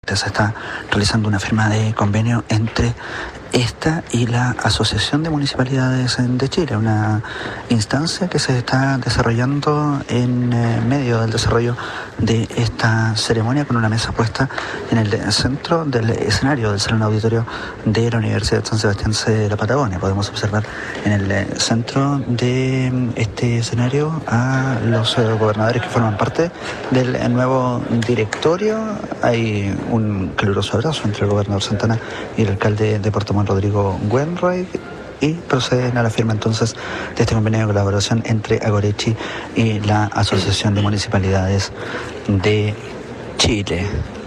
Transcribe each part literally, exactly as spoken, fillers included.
Justamente se está realizando una firma de convenio entre esta y la Asociación de Municipalidades de Chile, una instancia que se está desarrollando en eh, medio del desarrollo de esta ceremonia, con una mesa puesta en el centro del escenario del Salón Auditorio de la Universidad de San Sebastián de la Patagonia. Podemos observar en el centro de este escenario a los eh, gobernadores que forman parte del eh, nuevo directorio. Hay un caluroso abrazo entre el gobernador Santana y el alcalde de Puerto Montt, Rodrigo Wainwright, y proceden a la firma entonces de este convenio de colaboración entre Agorechi y la Asociación de Municipalidades de Chile.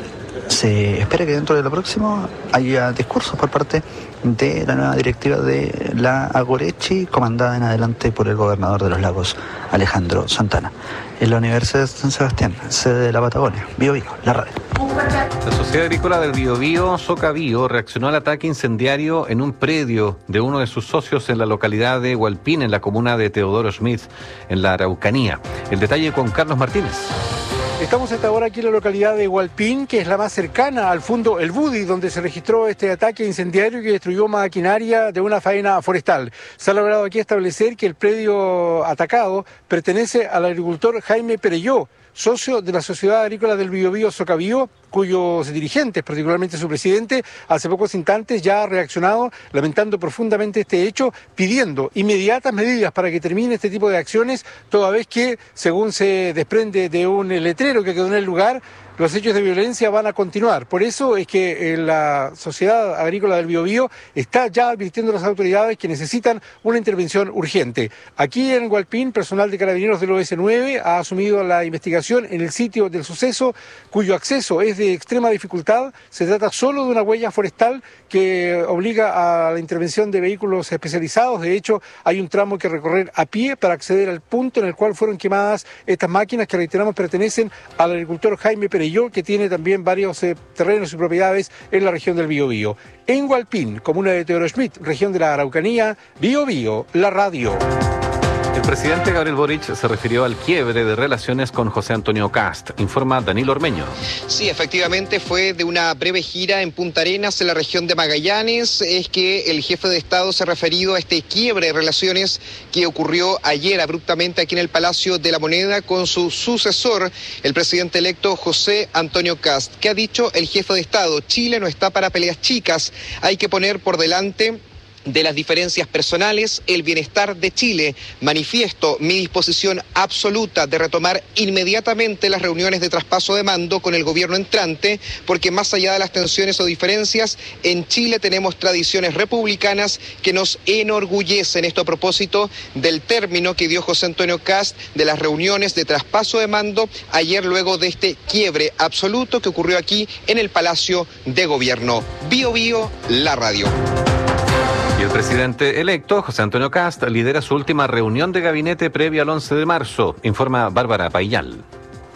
Se espera que dentro de lo próximo haya discursos por parte de la nueva directiva de la Agorechi, comandada en adelante por el gobernador de los Lagos, Alejandro Santana. En la Universidad de San Sebastián, sede de la Patagonia, Bio Bio, la radio. La Sociedad Agrícola del Biobío, Socabío, reaccionó al ataque incendiario en un predio de uno de sus socios en la localidad de Hualpín, en la comuna de Teodoro Smith, en la Araucanía. El detalle con Carlos Martínez. Estamos hasta ahora aquí en la localidad de Hualpín, que es la más cercana al fondo El Budi, donde se registró este ataque incendiario que destruyó maquinaria de una faena forestal. Se ha logrado aquí establecer que el predio atacado pertenece al agricultor Jaime Perelló, socio de la Sociedad Agrícola del Biobío Socabío, cuyos dirigentes, particularmente su presidente, hace pocos instantes ya ha reaccionado lamentando profundamente este hecho, pidiendo inmediatas medidas para que termine este tipo de acciones, toda vez que, según se desprende de un letrero que quedó en el lugar, los hechos de violencia van a continuar. Por eso es que la Sociedad Agrícola del Biobío está ya advirtiendo a las autoridades que necesitan una intervención urgente. Aquí en Hualpín, personal de Carabineros del O S nueve ha asumido la investigación en el sitio del suceso, cuyo acceso es de extrema dificultad. Se trata solo de una huella forestal que obliga a la intervención de vehículos especializados. De hecho, hay un tramo que recorrer a pie para acceder al punto en el cual fueron quemadas estas máquinas que, reiteramos, pertenecen al agricultor Jaime Pérez, que tiene también varios eh, terrenos y propiedades en la región del Biobío. En Hualpín, comuna de Teodoro Smith, región de la Araucanía, Biobío, la radio. El presidente Gabriel Boric se refirió al quiebre de relaciones con José Antonio Kast, informa Danilo Ormeño. Sí, efectivamente fue de una breve gira en Punta Arenas, en la región de Magallanes. Es que el jefe de Estado se ha referido a este quiebre de relaciones que ocurrió ayer abruptamente aquí en el Palacio de la Moneda con su sucesor, el presidente electo José Antonio Kast. ¿Qué ha dicho el jefe de Estado? Chile no está para peleas chicas, hay que poner por delante de las diferencias personales el bienestar de Chile. Manifiesto mi disposición absoluta de retomar inmediatamente las reuniones de traspaso de mando con el gobierno entrante, porque más allá de las tensiones o diferencias, en Chile tenemos tradiciones republicanas que nos enorgullecen. Esto a propósito del término que dio José Antonio Kast de las reuniones de traspaso de mando ayer, luego de este quiebre absoluto que ocurrió aquí en el Palacio de Gobierno. Bio Bio, la radio. Y el presidente electo, José Antonio Kast, lidera su última reunión de gabinete previa al once de marzo, informa Bárbara Paillal.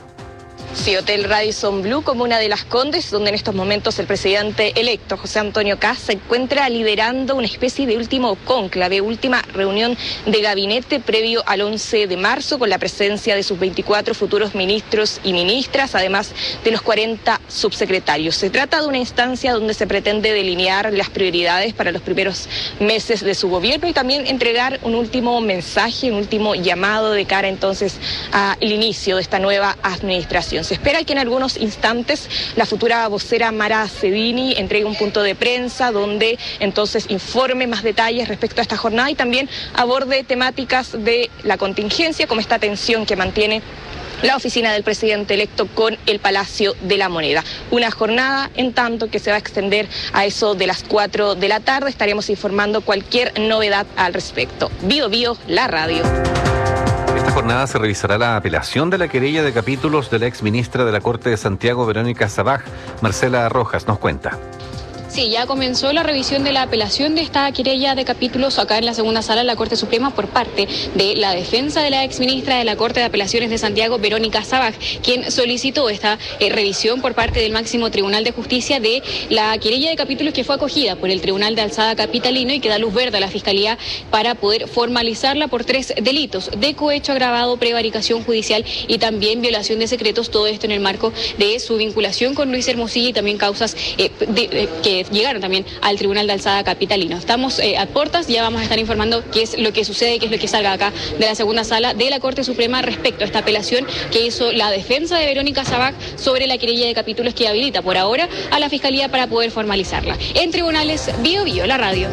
Sí, Hotel Radisson Blu, comuna de Las Condes, donde en estos momentos el presidente electo, José Antonio Kast, se encuentra liderando una especie de último cónclave, última reunión de gabinete previo al once de marzo, con la presencia de sus veinticuatro futuros ministros y ministras, además de los cuarenta subsecretarios. Se trata de una instancia donde se pretende delinear las prioridades para los primeros meses de su gobierno y también entregar un último mensaje, un último llamado de cara entonces al inicio de esta nueva administración. Se espera que en algunos instantes la futura vocera Mara Cedini entregue un punto de prensa donde entonces informe más detalles respecto a esta jornada y también aborde temáticas de la contingencia, como esta tensión que mantiene la oficina del presidente electo con el Palacio de la Moneda. Una jornada, en tanto, que se va a extender a eso de las cuatro de la tarde. Estaremos informando cualquier novedad al respecto. Bio Bio, la radio. Esta jornada se revisará la apelación de la querella de capítulos de la exministra de la Corte de Santiago, Verónica Sabaj. Marcela Rojas nos cuenta. Sí, ya comenzó la revisión de la apelación de esta querella de capítulos acá en la segunda sala de la Corte Suprema por parte de la defensa de la exministra de la Corte de Apelaciones de Santiago, Verónica Sabaj, quien solicitó esta eh, revisión por parte del máximo Tribunal de Justicia de la querella de capítulos que fue acogida por el Tribunal de Alzada Capitalino y que da luz verde a la Fiscalía para poder formalizarla por tres delitos: de cohecho agravado, prevaricación judicial y también violación de secretos, todo esto en el marco de su vinculación con Luis Hermosilla y también causas eh, de, eh, que llegaron también al Tribunal de Alzada Capitalino. Estamos eh, a puertas, ya vamos a estar informando qué es lo que sucede, qué es lo que salga acá de la segunda sala de la Corte Suprema respecto a esta apelación que hizo la defensa de Verónica Sabaj sobre la querella de capítulos que habilita por ahora a la Fiscalía para poder formalizarla. En tribunales, Bio Bio, la radio.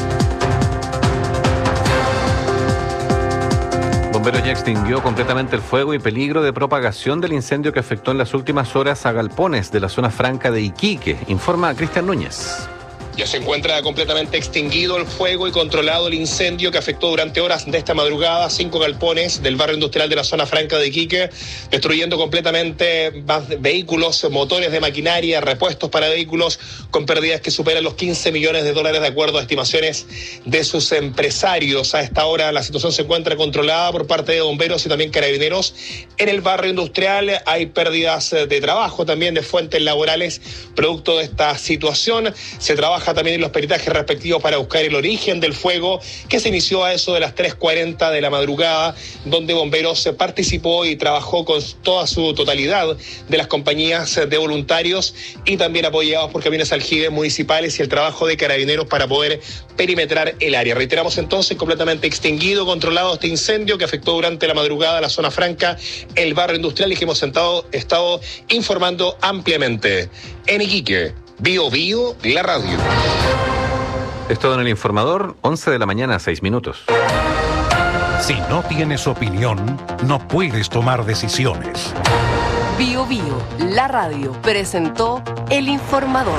Bomberos ya extinguió completamente el fuego y peligro de propagación del incendio que afectó en las últimas horas a galpones de la zona franca de Iquique, informa Cristian Núñez. Ya se encuentra completamente extinguido el fuego y controlado el incendio que afectó durante horas de esta madrugada cinco galpones del barrio industrial de la zona franca de Iquique, destruyendo completamente vehículos, motores de maquinaria, repuestos para vehículos, con pérdidas que superan los quince millones de dólares de acuerdo a estimaciones de sus empresarios. A esta hora la situación se encuentra controlada por parte de bomberos y también carabineros en el barrio industrial. Hay pérdidas de trabajo, también de fuentes laborales producto de esta situación. Se trabaja también en los peritajes respectivos para buscar el origen del fuego, que se inició a eso de las tres cuarenta de la madrugada, donde Bomberos participó y trabajó con toda su totalidad de las compañías de voluntarios y también apoyados por camiones aljibes municipales y el trabajo de carabineros para poder perimetrar el área. Reiteramos entonces, completamente extinguido, controlado este incendio que afectó durante la madrugada la zona franca, el barrio industrial, y que hemos sentado, estado informando ampliamente. En Iquique, Bio Bio, la radio. Es todo en el informador, once de la mañana, seis minutos. Si no tienes opinión, no puedes tomar decisiones. Bio Bio, la radio, presentó El Informador.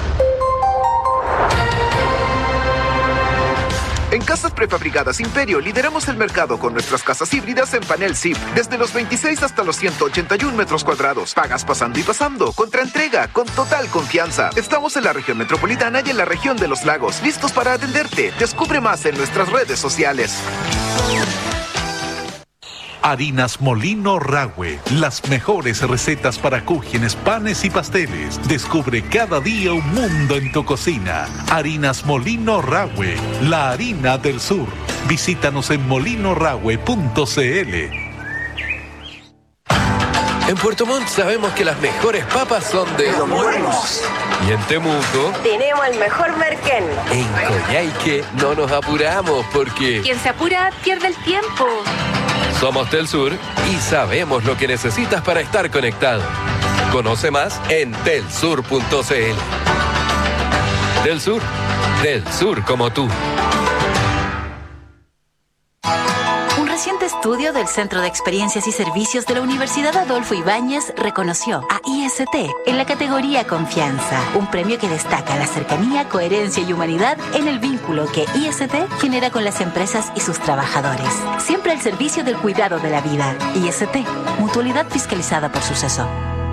En Casas Prefabricadas Imperio lideramos el mercado con nuestras casas híbridas en panel S I P, desde los veintiséis hasta los ciento ochenta y uno metros cuadrados. Pagas pasando y pasando, contra entrega, con total confianza. Estamos en la región metropolitana y en la región de los lagos, listos para atenderte. Descubre más en nuestras redes sociales. Harinas Molino Rahue, las mejores recetas para cúgenes, panes y pasteles. Descubre cada día un mundo en tu cocina. Harinas Molino Rahue, la harina del sur. Visítanos en molino rahue punto c l. En Puerto Montt sabemos que las mejores papas son de Los Buenos. Y en Temuco tenemos el mejor merquén. En Coyhaique no nos apuramos porque quien se apura pierde el tiempo. Somos Telsur y sabemos lo que necesitas para estar conectado. Conoce más en telsur punto c l. Telsur, del sur como tú. Un reciente estudio del Centro de Experiencias y Servicios de la Universidad Adolfo Ibáñez reconoció a I S T en la categoría Confianza, un premio que destaca la cercanía, coherencia y humanidad en el vínculo que I S T genera con las empresas y sus trabajadores. Siempre al servicio del cuidado de la vida. I S T, mutualidad fiscalizada por Suceso.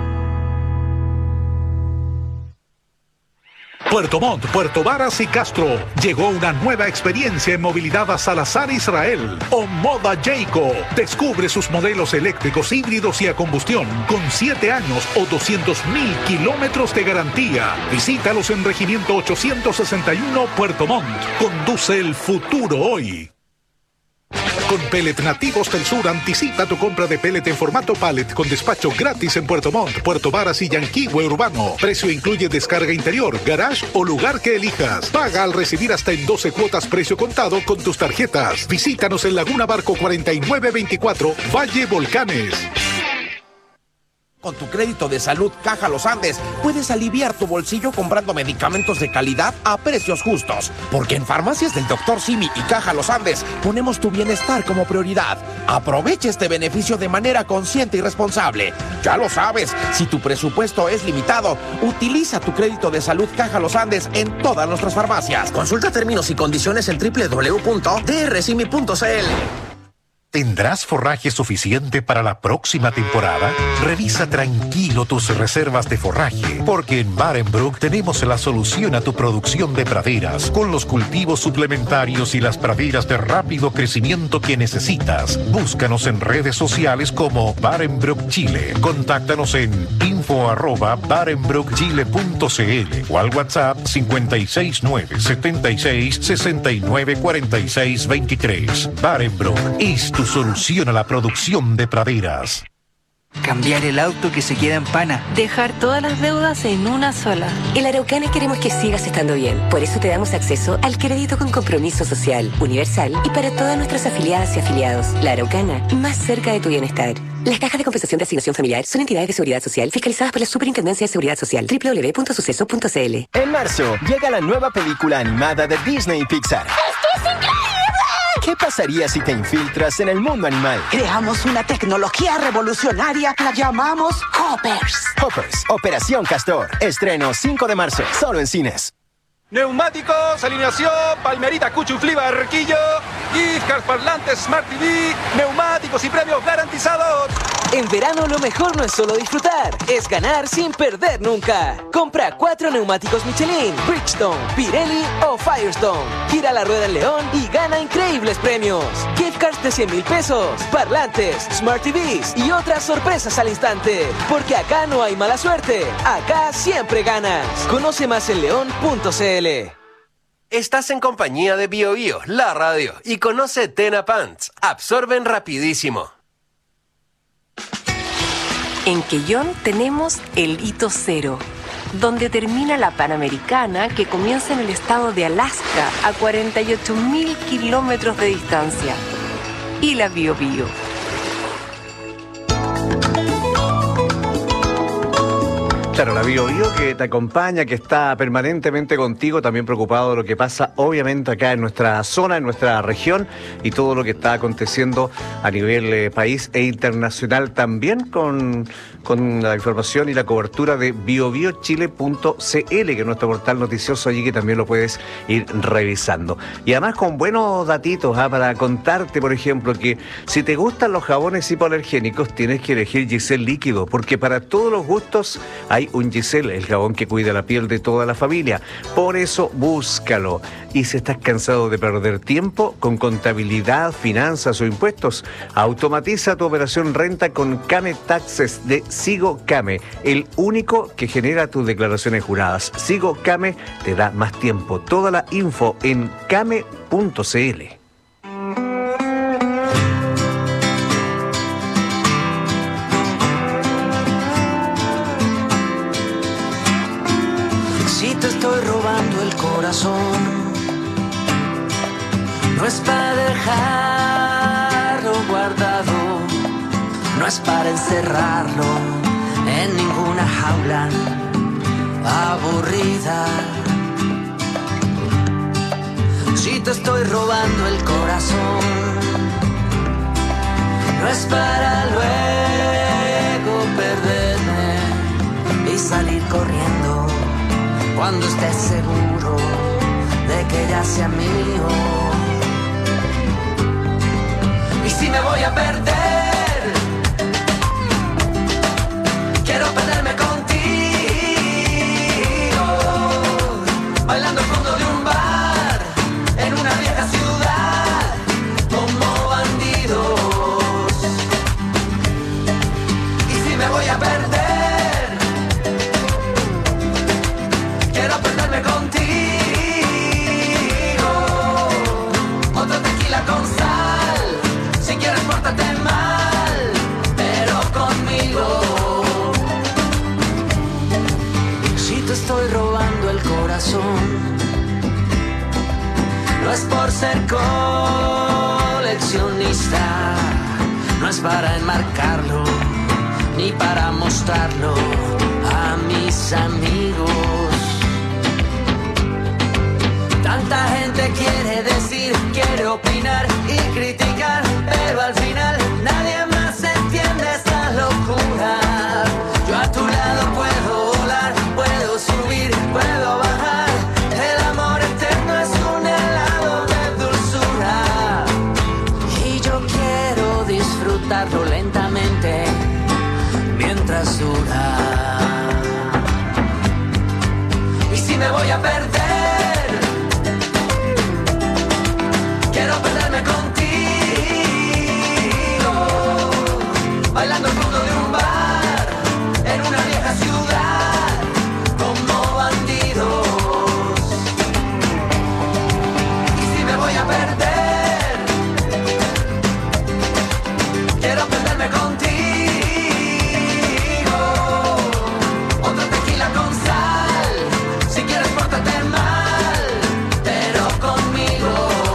Puerto Montt, Puerto Varas y Castro. Llegó una nueva experiencia en movilidad a Salazar Israel. Omoda Jayco. Descubre sus modelos eléctricos, híbridos y a combustión con siete años o doscientos mil kilómetros de garantía. Visítalos en Regimiento ochocientos sesenta y uno, Puerto Montt. Conduce el futuro hoy. Con Pellet Nativos del Sur, anticipa tu compra de pellet en formato pallet con despacho gratis en Puerto Montt, Puerto Varas y Yanquihue Urbano. Precio incluye descarga interior, garage o lugar que elijas. Paga al recibir hasta en doce cuotas precio contado con tus tarjetas. Visítanos en Laguna Barco cuarenta y nueve veinticuatro, Valle Volcanes. Con tu crédito de salud Caja Los Andes puedes aliviar tu bolsillo comprando medicamentos de calidad a precios justos. Porque en Farmacias del doctor Simi y Caja Los Andes ponemos tu bienestar como prioridad. Aprovecha este beneficio de manera consciente y responsable. Ya lo sabes, si tu presupuesto es limitado, utiliza tu crédito de salud Caja Los Andes en todas nuestras farmacias. Consulta términos y condiciones en doble u doble u doble u punto d r simi punto c l. ¿Tendrás forraje suficiente para la próxima temporada? Revisa tranquilo tus reservas de forraje, porque en Barenbrook tenemos la solución a tu producción de praderas, con los cultivos suplementarios y las praderas de rápido crecimiento que necesitas. Búscanos en redes sociales como Barenbrook Chile. Contáctanos en info arroba barenbrook chile punto c l o al WhatsApp cinco seis nueve, siete seis, seis nueve, cuatro seis dos tres. Barenbrook es tu solución a la producción de praderas. Cambiar el auto que se queda en pana. Dejar todas las deudas en una sola. En la Araucana queremos que sigas estando bien. Por eso te damos acceso al crédito con compromiso social, universal y para todas nuestras afiliadas y afiliados. La Araucana, más cerca de tu bienestar. Las cajas de compensación de asignación familiar son entidades de seguridad social fiscalizadas por la Superintendencia de Seguridad Social. doble u doble u doble u punto suceso punto c l. En marzo llega la nueva película animada de Disney y Pixar. ¡Esto es increíble! ¿Qué pasaría si te infiltras en el mundo animal? Creamos una tecnología revolucionaria, la llamamos Hoppers. Hoppers, Operación Castor. Estreno cinco de marzo, solo en cines. Neumáticos, alineación, Palmerita, Cuchuflí, Barquillo, Giftcards, parlantes, Smart T V, neumáticos y premios garantizados. En verano lo mejor no es solo disfrutar, es ganar sin perder nunca. Compra cuatro neumáticos Michelin, Bridgestone, Pirelli o Firestone. Gira la rueda en León y gana increíbles premios. Giftcards de cien mil pesos, parlantes, Smart T Vs y otras sorpresas al instante. Porque acá no hay mala suerte, acá siempre ganas. Conoce más en león punto c l. Estás en compañía de Bio Bio, la radio, y conoce Tena Pants. Absorben rapidísimo. En Quellón tenemos el hito cero, donde termina la Panamericana que comienza en el estado de Alaska a cuarenta y ocho mil kilómetros de distancia. Y la Bio Bio. Claro, la Bio Bio que te acompaña, que está permanentemente contigo, también preocupado de lo que pasa, obviamente, acá en nuestra zona, en nuestra región, y todo lo que está aconteciendo a nivel eh, país e internacional, también con, con la información y la cobertura de bio bio chile punto c l, que es nuestro portal noticioso allí, que también lo puedes ir revisando. Y además con buenos datitos, ¿eh? Para contarte, por ejemplo, que si te gustan los jabones hipoalergénicos, tienes que elegir Giselle líquido, porque para todos los gustos hay un Giselle, el jabón que cuida la piel de toda la familia. Por eso búscalo. Y si estás cansado de perder tiempo con contabilidad, finanzas o impuestos, automatiza tu operación renta con Came Taxes de Sigo Came, el único que genera tus declaraciones juradas. Sigo Came te da más tiempo. Toda la info en came punto c l. Si te estoy robando el corazón, no es para dejarlo guardado, no es para encerrarlo en ninguna jaula aburrida. Si te estoy robando el corazón, no es para luego perderme y salir corriendo cuando estés seguro de que ya sea mío. Y si me voy a perder, quiero perderme contigo, bailando al fondo de un bar, en una vieja ciudad, como bandidos. Y si me voy a perder, contigo, otro tequila con sal, si quieres pórtate mal, pero conmigo. Si te estoy robando el corazón, no es por ser coleccionista, no es para enmarcarlo, ni para mostrarlo a mis amigos. Tanta gente quiere decir, quiere opinar y criticar, pero al final nadie más entiende esta locura. Yo a tu lado puedo volar, puedo subir, puedo bajar. El amor eterno es un helado de dulzura. Y yo quiero si me voy a perder, quiero perderme contigo, bailando el fondo de un bar, en una vieja ciudad, como bandidos. Y si me voy a perder, quiero perderme contigo. Otra tequila con sal, si quieres pórtate mal, pero conmigo.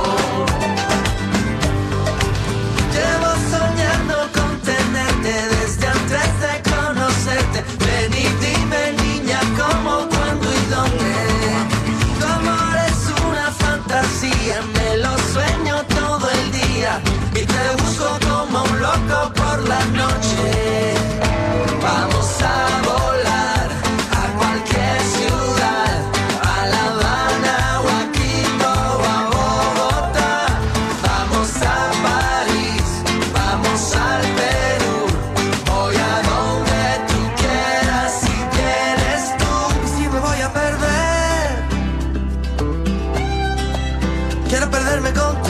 Llevo soñando con tenerte desde antes de conocerte. Ven y dime, niña, cómo, cuándo y dónde. Tu amor es una fantasía, me lo sueño todo el día y te busco como un loco por la noche. Vamos a volar a cualquier ciudad, a La Habana o a Quito o a Bogotá. Vamos a París, vamos al Perú, voy a donde tú quieras si quieres tú. Y si me voy a perder, quiero perderme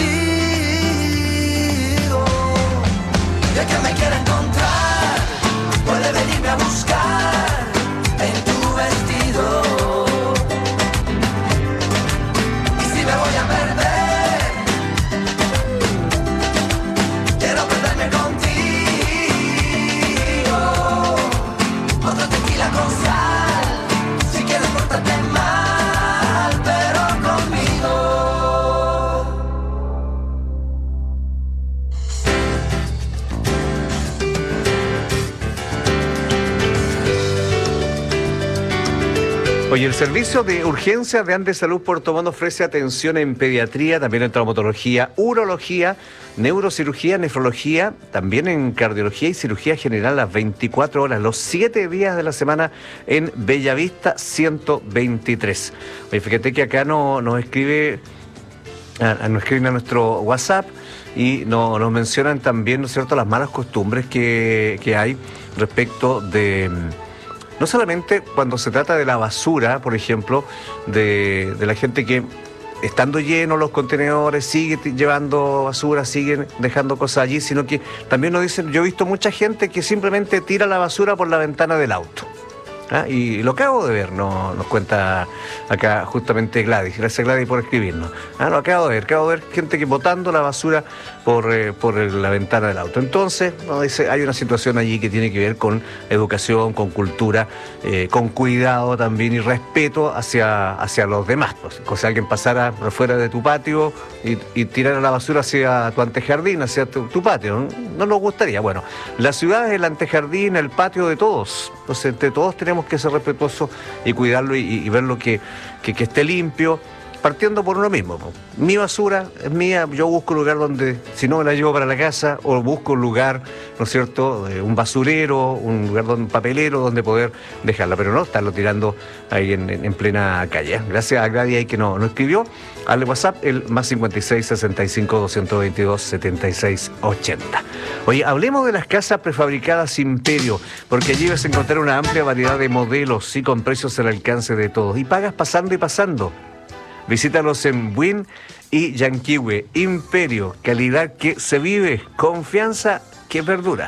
contigo. Y el que me quiera encontrar puede venirme a buscar en tu vestido. Y si me voy a perder, quiero perderme contigo. Otra tequila con sal, si quieres pórtate mal, pero conmigo. Oye, el servicio de urgencias de Andes Salud Puerto Montt ofrece atención en pediatría, también en traumatología, urología, neurocirugía, nefrología, también en cardiología y cirugía general las veinticuatro horas, los siete días de la semana en Bellavista ciento veintitrés. Oye, fíjate que acá no, nos escribe, a, nos escriben a nuestro WhatsApp y no, nos mencionan también, ¿no es cierto?, las malas costumbres que, que hay respecto de... No solamente cuando se trata de la basura, por ejemplo, de, de la gente que, estando llenos los contenedores, sigue t- llevando basura, siguen dejando cosas allí, sino que también nos dicen, yo he visto mucha gente que simplemente tira la basura por la ventana del auto. ¿Ah? Y lo acabo de ver, no, nos cuenta acá justamente Gladys. Gracias, Gladys, por escribirnos. Ah, lo acabo de ver, acabo de ver gente que botando la basura por, eh, por la ventana del auto. Entonces, no, dice, hay una situación allí que tiene que ver con educación, con cultura, eh, con cuidado también y respeto hacia, hacia los demás. Pues, o sea, alguien pasara por fuera de tu patio y, y tirara la basura hacia tu antejardín, hacia tu, tu patio. No, no nos gustaría. Bueno, la ciudad es el antejardín, el patio de todos. Entonces, entre todos tenemos que ser respetuosos y cuidarlo y, y verlo que, que, que esté limpio, partiendo por uno mismo. Mi basura es mía, yo busco un lugar donde, si no me la llevo para la casa, o busco un lugar, ¿no es cierto?, un basurero, un lugar, donde, un papelero donde poder dejarla, pero no estarlo tirando ahí en, en, en plena calle. Gracias a Gladys ahí que nos no escribió. Al WhatsApp, el más cincuenta y seis, sesenta y cinco, doscientos veintidós, setenta y seis, ochenta. Oye, hablemos de las casas prefabricadas Imperio, porque allí vas a encontrar una amplia variedad de modelos y con precios al alcance de todos. Y pagas pasando y pasando. Visítalos en Buin y Yanquihue. Imperio, calidad que se vive, confianza que perdura.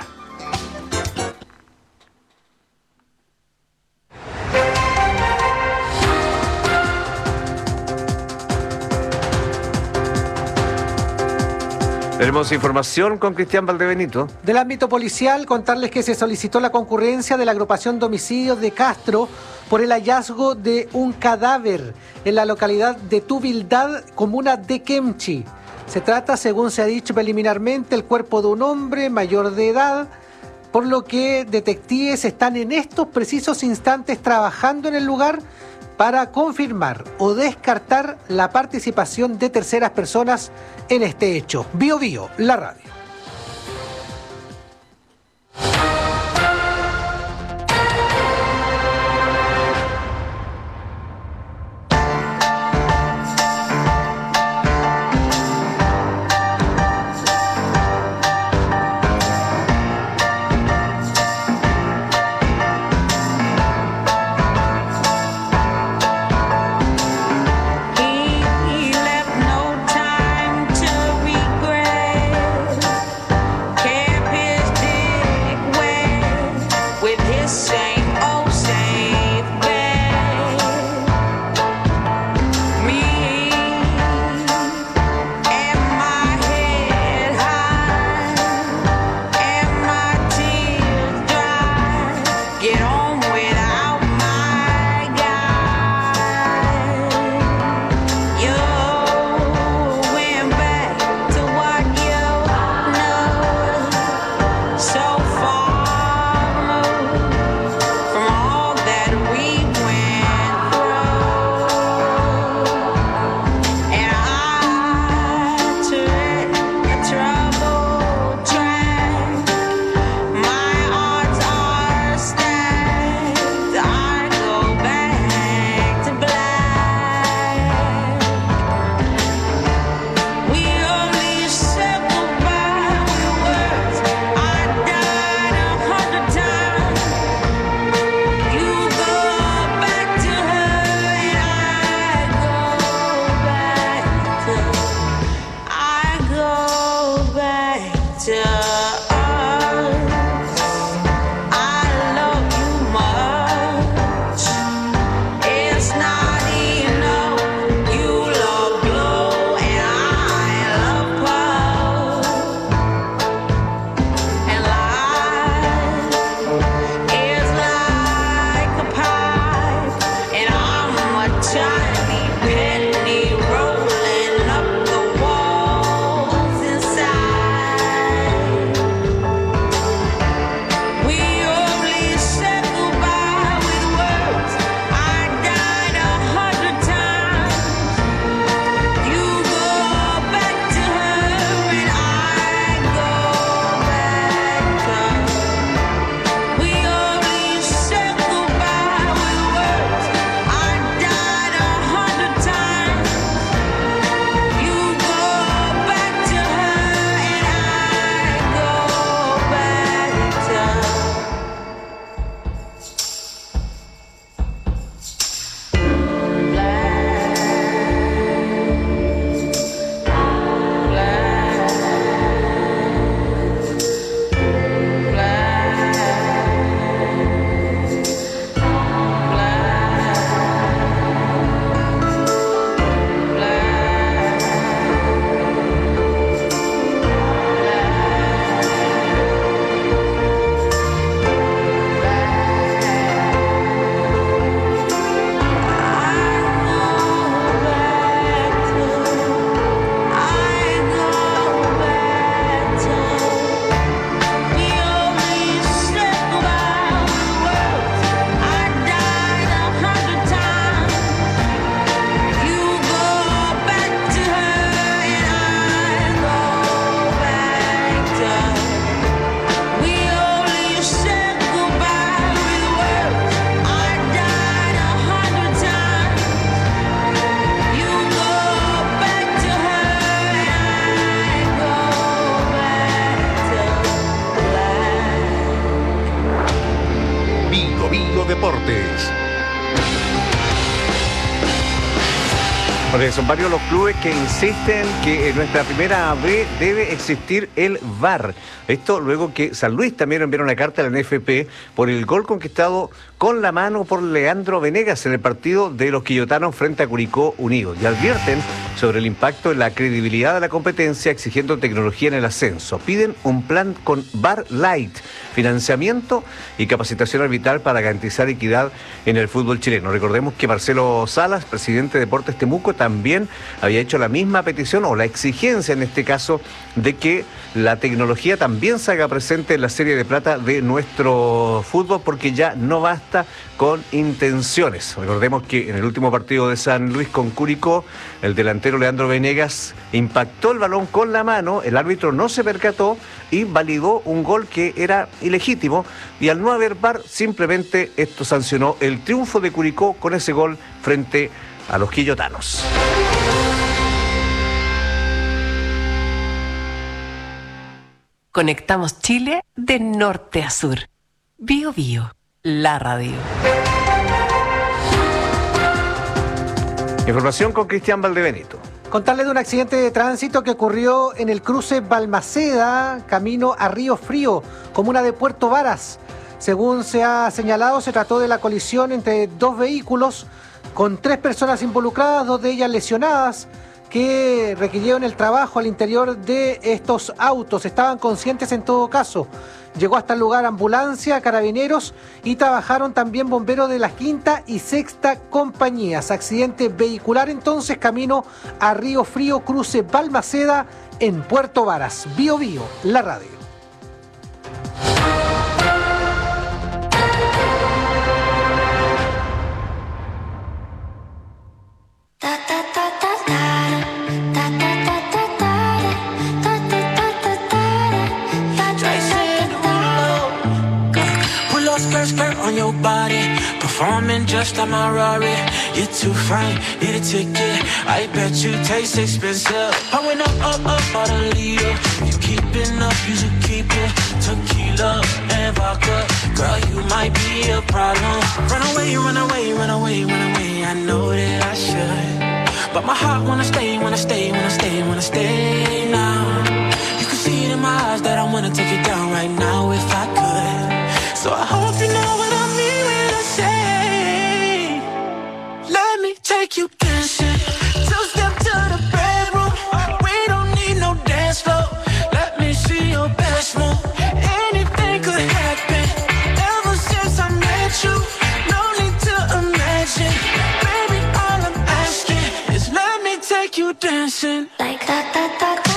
Tenemos información con Cristian Valdebenito. Del ámbito policial, contarles que se solicitó la concurrencia de la agrupación de homicidios de Castro por el hallazgo de un cadáver en la localidad de Tubildad, comuna de Kemchi. Se trata, según se ha dicho preliminarmente, el cuerpo de un hombre mayor de edad, por lo que detectives están en estos precisos instantes trabajando en el lugar para confirmar o descartar la participación de terceras personas en este hecho. Bio Bio, la radio. Deportes. Porque son varios los clubes que insisten que en nuestra primera B debe existir el V A R. Esto luego que San Luis también envió una carta a la N F P por el gol conquistado con la mano por Leandro Venegas en el partido de los quillotanos frente a Curicó Unido. Y advierten sobre el impacto en la credibilidad de la competencia, exigiendo tecnología en el ascenso. Piden un plan con V A R Light, financiamiento y capacitación arbitral para garantizar equidad en el fútbol chileno. Recordemos que Marcelo Salas, presidente de Deportes Temuco, también había hecho la misma petición, o la exigencia en este caso, de que la tecnología también se haga presente en la Serie de Plata de nuestro fútbol, porque ya no basta con intenciones. Recordemos que en el último partido de San Luis con Curicó, el delantero Leandro Venegas impactó el balón con la mano, el árbitro no se percató y validó un gol que era ilegítimo, y al no haber V A R, simplemente esto sancionó el triunfo de Curicó con ese gol frente a los quillotanos. Conectamos Chile de norte a sur. Bio Bio, la radio. Información con Cristian Valdebenito. Contarles de un accidente de tránsito que ocurrió en el cruce Balmaceda, camino a Río Frío, comuna de Puerto Varas. Según se ha señalado, se trató de la colisión entre dos vehículos con tres personas involucradas, dos de ellas lesionadas, que requirieron el trabajo al interior de estos autos. Estaban conscientes en todo caso. Llegó hasta el lugar ambulancia, carabineros y trabajaron también bomberos de la quinta y sexta compañías. Accidente vehicular entonces, camino a Río Frío, cruce Balmaceda en Puerto Varas. Bio Bio, la radio. Skirt on your body, performing just like my Rari. You're too fine, need a ticket. I bet you taste expensive. Pouring up, up, up, out a leader. You keeping up, you should keep it. Tequila and vodka, girl, you might be a problem. Run away, run away, run away, run away. I know that I should, but my heart wanna stay, wanna stay, wanna stay, wanna stay now. You can see it in my eyes that I wanna take it down right now if I could. So I hope you know what I mean when I say, let me take you dancing. Two step to the bedroom. We don't need no dance floor. Let me see your best move. Anything could happen. Ever since I met you, no need to imagine. Baby, all I'm take you dancing like that, that, that, that.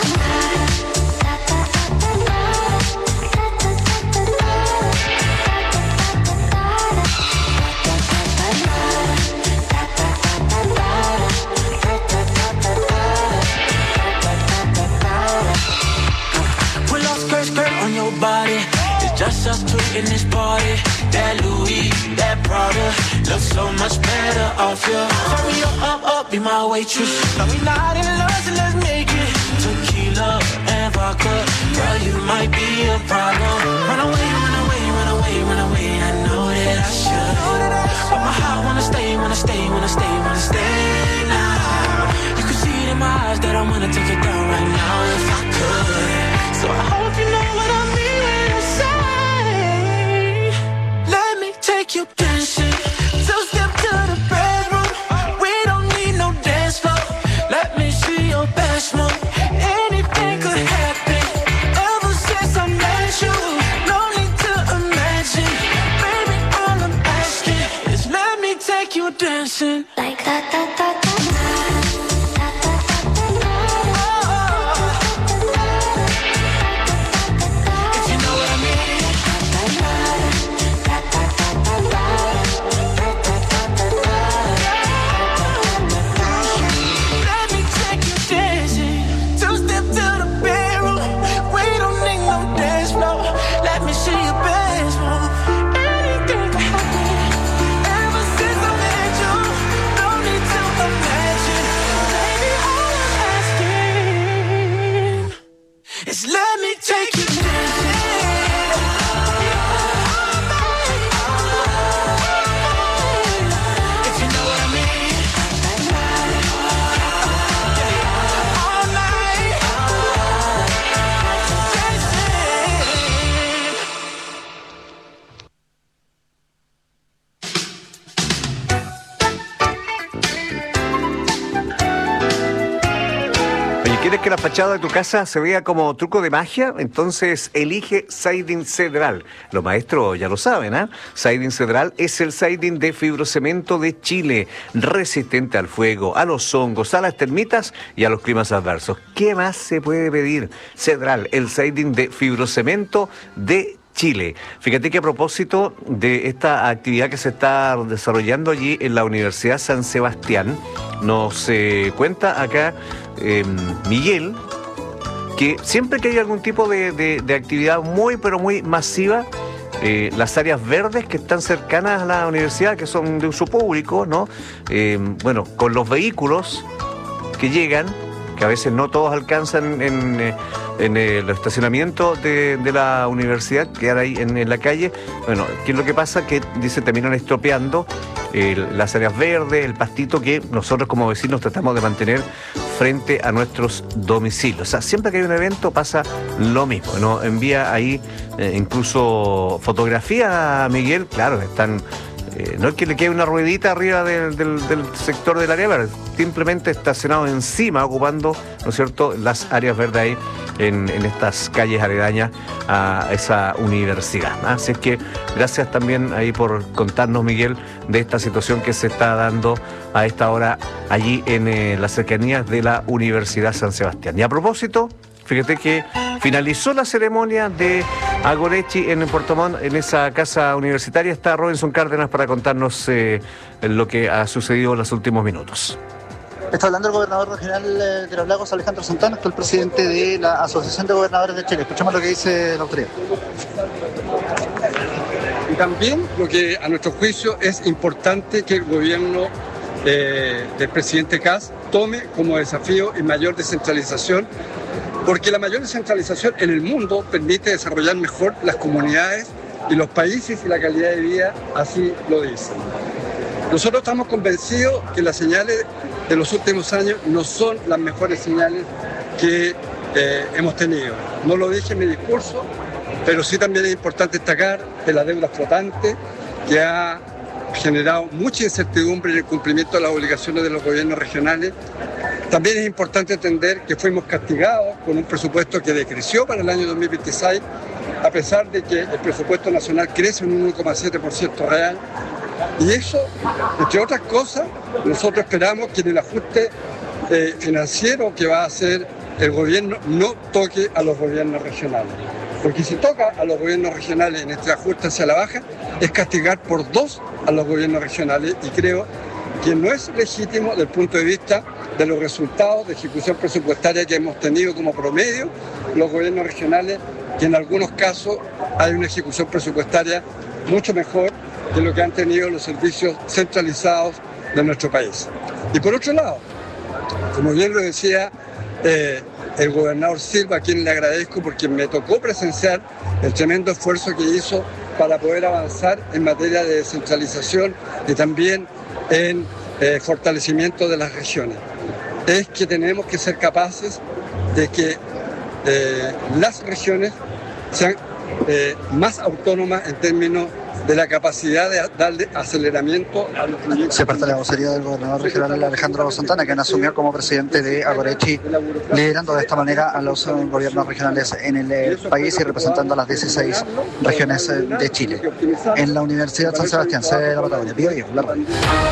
Body, it's just us two in this party. That Louis, that Prada, looks so much better off you. Turn me up, up, up, be my waitress. Now we not in love, so let's make it tequila and vodka. Girl, you might be a problem. Run away, run away, run away, run away. I know that I should, but my heart wanna stay, wanna stay, wanna stay, wanna stay now. You can see it in my eyes that I wanna take it down right now if I could. So I hope you know what I mean. Take you dancing, two step to the bedroom. We don't need no dance floor. Let me see your best move. Anything could happen. Ever since I met you, no need to imagine. Baby, all I'm asking is let me take you dancing like that, that, that, that. ¿Quieres que la fachada de tu casa se vea como truco de magia? Entonces elige Siding Cedral. Los maestros ya lo saben, ¿eh? Siding Cedral es el siding de fibrocemento de Chile, resistente al fuego, a los hongos, a las termitas y a los climas adversos. ¿Qué más se puede pedir? Cedral, el siding de fibrocemento de Chile. Fíjate que a propósito de esta actividad que se está desarrollando allí en la Universidad San Sebastián, nos eh, cuenta acá eh, Miguel que siempre que hay algún tipo de, de, de actividad muy pero muy masiva, eh, las áreas verdes que están cercanas a la universidad, que son de uso público, ¿no? Eh, bueno, con los vehículos que llegan, que a veces no todos alcanzan en, en, en el estacionamiento de, de la universidad, quedar ahí en, en la calle. Bueno, ¿qué es lo que pasa? Que, dice, terminan estropeando el, las áreas verdes, el pastito que nosotros como vecinos tratamos de mantener frente a nuestros domicilios. O sea, siempre que hay un evento pasa lo mismo. Nos envía ahí eh, incluso fotografía a Miguel, claro, están... Eh, no es que le quede una ruedita arriba del, del, del sector del área verde, simplemente estacionado encima, ocupando, ¿no es cierto?, las áreas verdes ahí en, en estas calles aledañas a esa universidad. Así es que gracias también ahí por contarnos, Miguel, de esta situación que se está dando a esta hora allí en eh, las cercanías de la Universidad San Sebastián. Y a propósito, fíjate que finalizó la ceremonia de Agorechi en Puerto Montt, en esa casa universitaria. Está Robinson Cárdenas para contarnos eh, lo que ha sucedido en los últimos minutos. Está hablando el gobernador regional de Los Lagos, Alejandro Santana, que es el presidente de la Asociación de Gobernadores de Chile. Escuchemos lo que dice la autoridad. Y también lo que a nuestro juicio es importante que el gobierno eh, del presidente Kast tome como desafío y mayor descentralización, porque la mayor descentralización en el mundo permite desarrollar mejor las comunidades y los países, y la calidad de vida así lo dicen. Nosotros estamos convencidos que las señales de los últimos años no son las mejores señales que eh, hemos tenido. No lo dije en mi discurso, pero sí también es importante destacar de la deuda flotante, que ha generado mucha incertidumbre en el cumplimiento de las obligaciones de los gobiernos regionales. También es importante entender que fuimos castigados con un presupuesto que decreció para el año dos mil veintiséis, a pesar de que el presupuesto nacional crece en un uno coma siete por ciento real. Y eso, entre otras cosas, nosotros esperamos que en el ajuste eh, financiero que va a hacer el gobierno no toque a los gobiernos regionales. Porque si toca a los gobiernos regionales en este ajuste hacia la baja, es castigar por dos a los gobiernos regionales, y creo que no es legítimo desde el punto de vista de los resultados de ejecución presupuestaria que hemos tenido como promedio los gobiernos regionales, que en algunos casos hay una ejecución presupuestaria mucho mejor de lo que han tenido los servicios centralizados de nuestro país. Y por otro lado, como bien lo decía eh, el gobernador Silva, a quien le agradezco porque me tocó presenciar el tremendo esfuerzo que hizo para poder avanzar en materia de descentralización y también en eh, fortalecimiento de las regiones, es que tenemos que ser capaces de que eh, las regiones sean eh, más autónomas en términos de la capacidad de darle aceleramiento a los proyectos. Se parte de la vocería del gobernador regional Alejandro Santana, quien asumió como presidente de Agorechi, liderando de esta manera a los gobiernos regionales en el eh, país y representando a las dieciséis regiones eh, de Chile. En la Universidad San Sebastián, sede de la Patagonia. Bio Bio, la radio.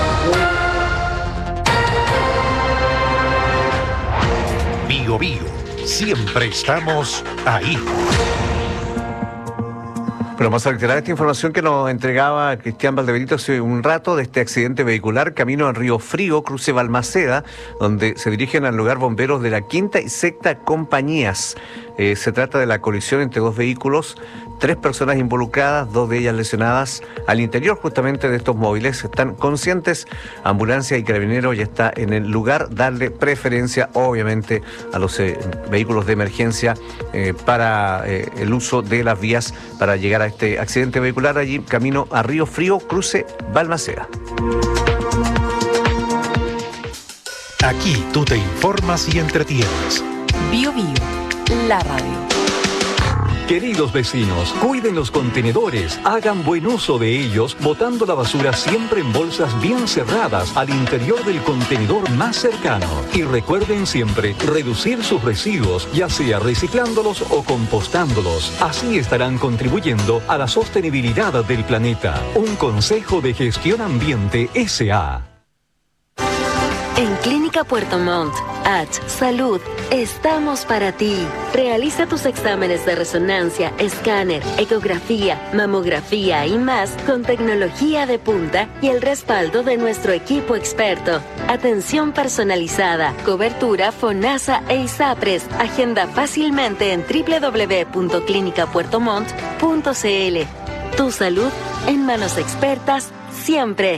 Bio Bio, siempre estamos ahí. Pero vamos a reiterar esta información que nos entregaba Cristian Valdebenito hace un rato de este accidente vehicular camino a Río Frío, cruce Balmaceda, donde se dirigen al lugar bomberos de la quinta y sexta compañías. Eh, se trata de la colisión entre dos vehículos, tres personas involucradas, dos de ellas lesionadas al interior justamente de estos móviles. Están conscientes, ambulancia y carabineros ya está en el lugar. Darle preferencia obviamente a los eh, vehículos de emergencia eh, para eh, el uso de las vías para llegar a este accidente vehicular allí camino a Río Frío, cruce Balmaceda. Aquí tú te informas y entretienes. Bio Bio, la radio. Queridos vecinos, cuiden los contenedores, hagan buen uso de ellos, botando la basura siempre en bolsas bien cerradas al interior del contenedor más cercano. Y recuerden siempre reducir sus residuos, ya sea reciclándolos o compostándolos. Así estarán contribuyendo a la sostenibilidad del planeta. Un consejo de Gestión Ambiente S A En Clínica Puerto Montt, H Salud, estamos para ti. Realiza tus exámenes de resonancia, escáner, ecografía, mamografía y más con tecnología de punta y el respaldo de nuestro equipo experto. Atención personalizada, cobertura FONASA e ISAPRES. Agenda fácilmente en doble u doble u doble u punto clínica puerto montt punto c l. Tu salud en manos expertas siempre.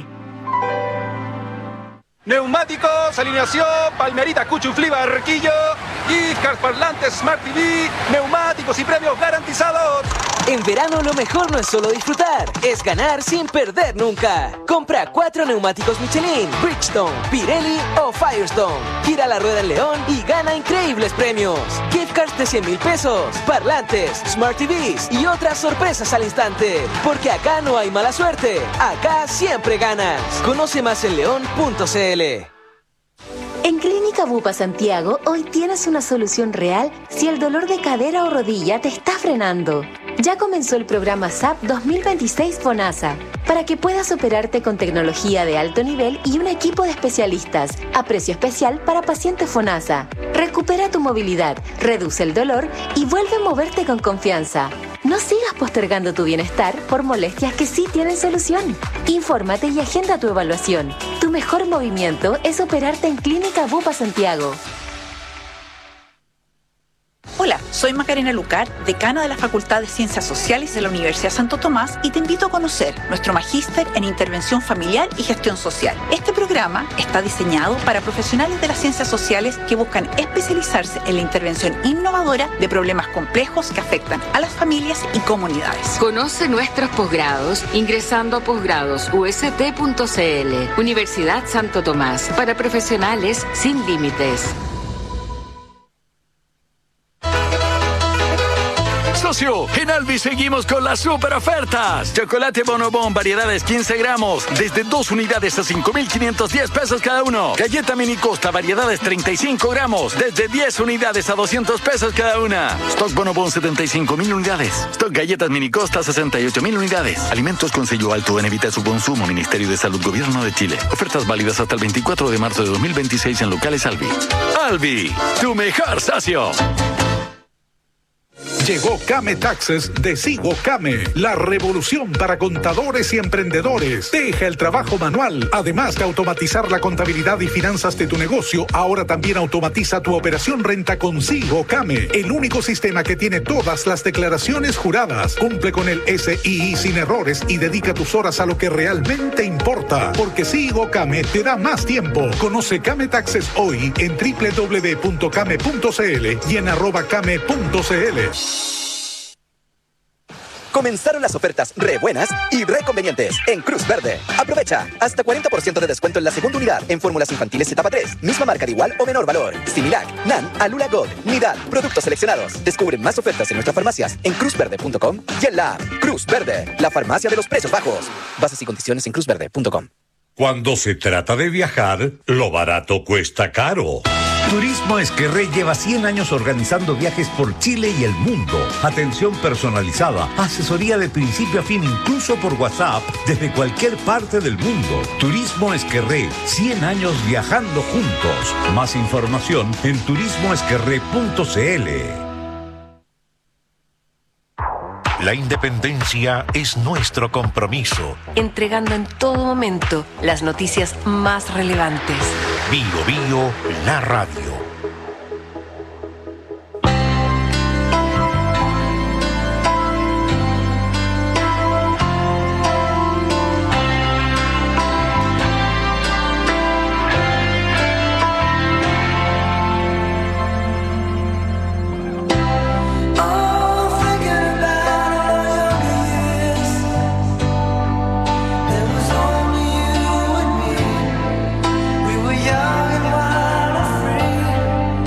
Neumáticos, alineación, Palmerita, Cuchuflí, Barquillo y Parlantes Smart T V, neumáticos y premios garantizados. En verano lo mejor no es solo disfrutar, es ganar sin perder nunca. Compra cuatro neumáticos Michelin, Bridgestone, Pirelli o Firestone. Gira la rueda en León y gana increíbles premios. Gift cards de cien mil pesos, parlantes, Smart T Vs y otras sorpresas al instante. Porque acá no hay mala suerte, acá siempre ganas. Conoce más en león punto c l. En Clínica Bupa Santiago, hoy tienes una solución real si el dolor de cadera o rodilla te está frenando. Ya comenzó el programa S A P dos mil veintiséis FONASA, para que puedas operarte con tecnología de alto nivel y un equipo de especialistas, a precio especial para pacientes FONASA. Recupera tu movilidad, reduce el dolor y vuelve a moverte con confianza. No sigas postergando tu bienestar por molestias que sí tienen solución. Infórmate y agenda tu evaluación. Tu mejor movimiento es operarte en Clínica Bupa Santiago. Hola, soy Macarena Lucar, decana de la Facultad de Ciencias Sociales de la Universidad Santo Tomás y te invito a conocer nuestro magíster en Intervención Familiar y Gestión Social. Este programa está diseñado para profesionales de las ciencias sociales que buscan especializarse en la intervención innovadora de problemas complejos que afectan a las familias y comunidades. Conoce nuestros posgrados ingresando a posgrados u s t punto c l. Universidad Santo Tomás, para profesionales sin límites. socio! En Albi seguimos con las super ofertas. Chocolate Bonobón, variedades quince gramos, desde dos unidades a cinco mil quinientos diez pesos cada uno. Galleta Mini Costa, variedades treinta y cinco gramos, desde diez unidades a doscientos pesos cada una. Stock Bonobón, setenta y cinco mil unidades. Stock Galletas Mini Costa, sesenta y ocho mil unidades. Alimentos con sello alto en evita su consumo. Ministerio de Salud, Gobierno de Chile. Ofertas válidas hasta el veinticuatro de marzo de dos mil veintiséis en locales Albi. Albi, tu mejor socio. Llegó Came Taxes de Sigo Came, la revolución para contadores y emprendedores. Deja el trabajo manual. Además de automatizar la contabilidad y finanzas de tu negocio, ahora también automatiza tu operación renta con Sigo Came, el único sistema que tiene todas las declaraciones juradas. Cumple con el S I I sin errores y dedica tus horas a lo que realmente importa, porque Sigo Came te da más tiempo. Conoce Came Taxes hoy en doble u doble u doble u punto came punto c l y en arroba came punto c l. Comenzaron las ofertas re buenas y re convenientes en Cruz Verde. Aprovecha hasta cuarenta por ciento de descuento en la segunda unidad en fórmulas infantiles etapa tres, misma marca de igual o menor valor. Similac, Nan, Alula Gold, Nidal, productos seleccionados. Descubre más ofertas en nuestras farmacias en cruz verde punto com y en la app. Cruz Verde, la farmacia de los precios bajos. Bases y condiciones en cruz verde punto com. Cuando se trata de viajar, lo barato cuesta caro. Turismo Esquerré lleva cien años organizando viajes por Chile y el mundo. Atención personalizada, asesoría de principio a fin, incluso por WhatsApp, desde cualquier parte del mundo. Turismo Esquerré, cien años viajando juntos. Más información en turismo esquerré punto c l. La independencia es nuestro compromiso. Entregando en todo momento las noticias más relevantes. Bio Bio, la radio. Young and wild and free.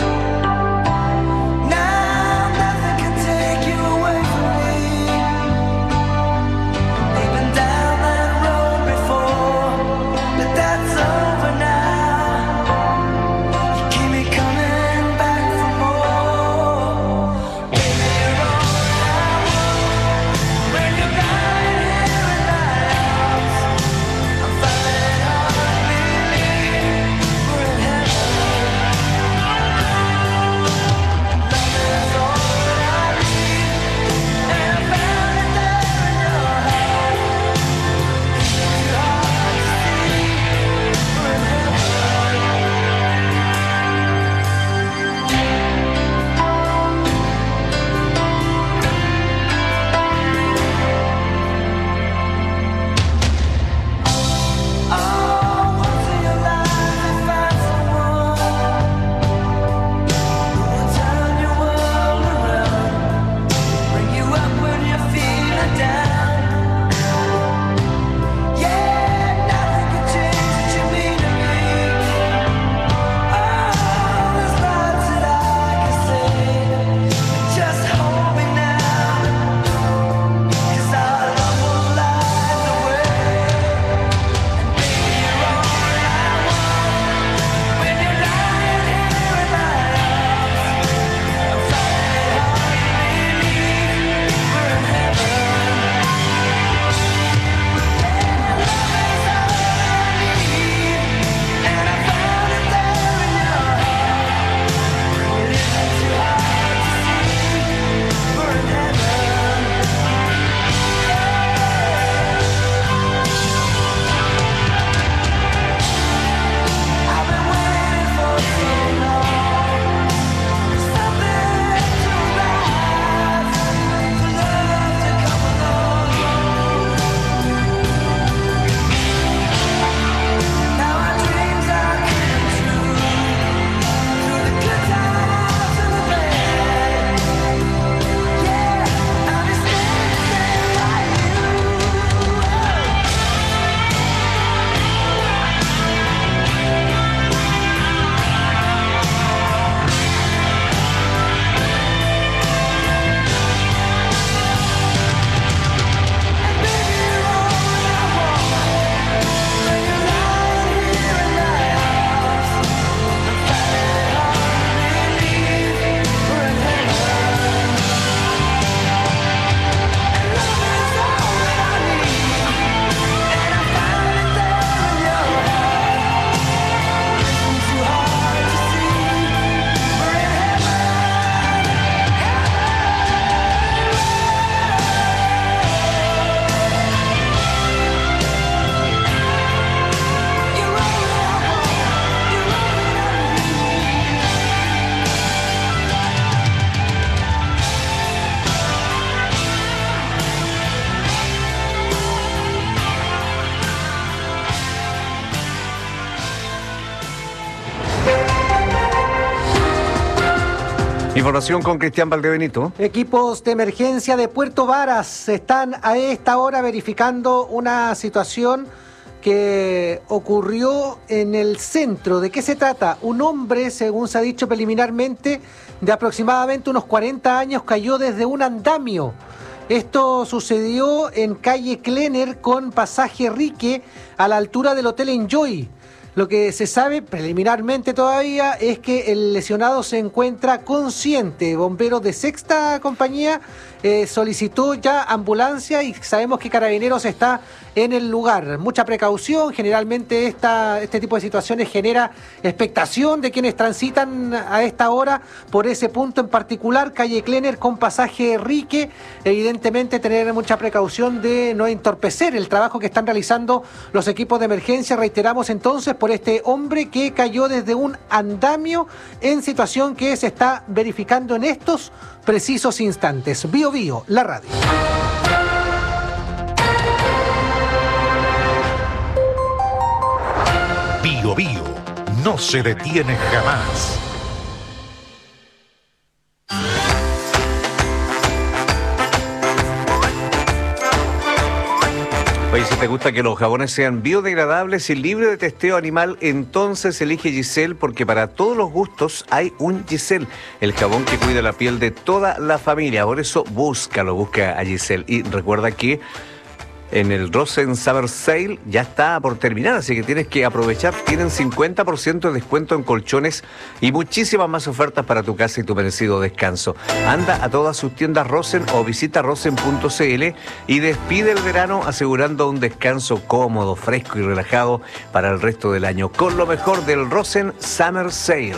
Información con Cristian Valdebenito. Equipos de emergencia de Puerto Varas están a esta hora verificando una situación que ocurrió en el centro. ¿De qué se trata? Un hombre, según se ha dicho preliminarmente, de aproximadamente unos cuarenta años, cayó desde un andamio. Esto sucedió en calle Klenner con pasaje Rique a la altura del Hotel Enjoy. Lo que se sabe preliminarmente todavía es que el lesionado se encuentra consciente. Bomberos de Sexta Compañía eh, solicitó ya ambulancia y sabemos que Carabineros está en el lugar. Mucha precaución, generalmente esta, este tipo de situaciones genera expectación de quienes transitan a esta hora por ese punto en particular, calle Klenner con pasaje Rique. Evidentemente tener mucha precaución de no entorpecer el trabajo que están realizando los equipos de emergencia. Reiteramos entonces por este hombre que cayó desde un andamio en situación que se está verificando en estos precisos instantes. Bio Bio, la radio. Bio Bio no se detiene jamás. Oye, si te gusta que los jabones sean biodegradables y libres de testeo animal, entonces elige Giselle, porque para todos los gustos hay un Giselle, el jabón que cuida la piel de toda la familia. Por eso búscalo, busca a Giselle. Y recuerda que en el Rosen Summer Sale ya está por terminar, así que tienes que aprovechar. Tienen cincuenta por ciento de descuento en colchones y muchísimas más ofertas para tu casa y tu merecido descanso. Anda a todas sus tiendas Rosen o visita rosen punto c l y despide el verano asegurando un descanso cómodo, fresco y relajado para el resto del año con lo mejor del Rosen Summer Sale.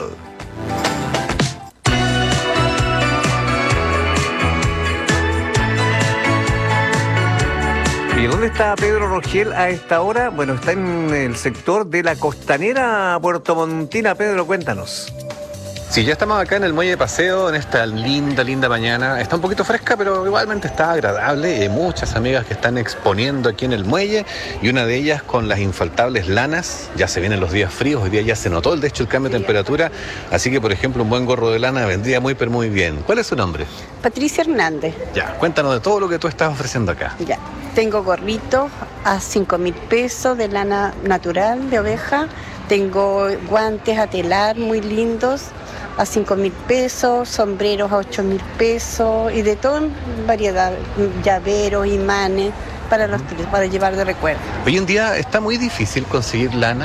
¿Y dónde está Pedro Rogel a esta hora? Bueno, está en el sector de la costanera puertomontina. Pedro, cuéntanos. Sí, ya estamos acá en el muelle de paseo, en esta linda, linda mañana. Está un poquito fresca, pero igualmente está agradable. Hay muchas amigas que están exponiendo aquí en el muelle y una de ellas con las infaltables lanas. Ya se vienen los días fríos, hoy día ya se notó, de hecho, el cambio de temperatura. Así que, por ejemplo, un buen gorro de lana vendría muy, pero muy bien. ¿Cuál es su nombre? Patricia Hernández. Ya, cuéntanos de todo lo que tú estás ofreciendo acá. Ya, tengo gorritos a cinco mil pesos de lana natural, de oveja. Tengo guantes a telar muy lindos a cinco mil pesos, sombreros a ocho mil pesos y de todo en variedad, llaveros, imanes para, los, para llevar de recuerdo. Hoy en día está muy difícil conseguir lana.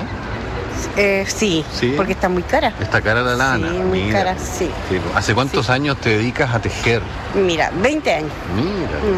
Eh, sí, sí, porque está muy cara. Está cara la lana. Sí, muy Mira. cara, sí. Sí. ¿Hace cuántos sí. años te dedicas a tejer? Mira, veinte años. Mira.